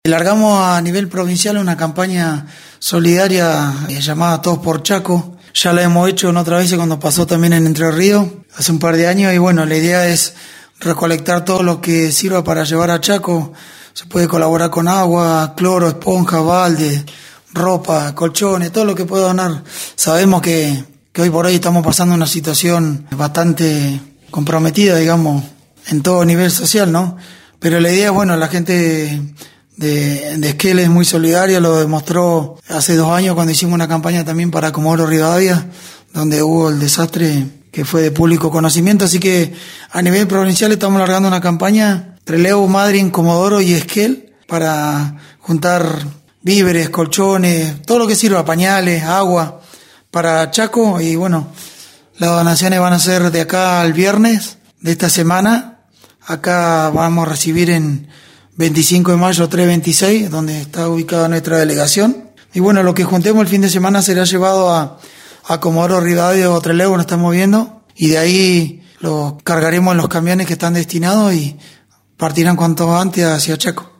Largamos a nivel provincial una campaña solidaria llamada Todos por Chaco. Ya la hemos hecho en otras veces cuando pasó también en Entre Ríos, hace un par de años, y bueno, la idea es recolectar todo lo que sirva para llevar a Chaco. Se puede colaborar con agua, cloro, esponja, balde, ropa, colchones, todo lo que pueda donar. Sabemos que hoy por hoy estamos pasando una situación bastante comprometida, digamos, en todo nivel social, ¿no? Pero la idea es, bueno, la gente de Esquel es muy solidaria, lo demostró hace 2 años cuando hicimos una campaña también para Comodoro Rivadavia, donde hubo el desastre que fue de público conocimiento. Así que a nivel provincial estamos largando una campaña entre Lebu, Madryn, Comodoro y Esquel para juntar víveres, colchones, todo lo que sirva, pañales, agua para Chaco. Y bueno, las donaciones van a ser de acá al viernes de esta semana. Acá vamos a recibir en 25 de mayo 326, donde está ubicada nuestra delegación. Y bueno, lo que juntemos el fin de semana será llevado a Comodoro Rivadavia o Trelew, nos estamos viendo, y de ahí lo cargaremos en los camiones que están destinados y partirán cuanto antes hacia Chaco.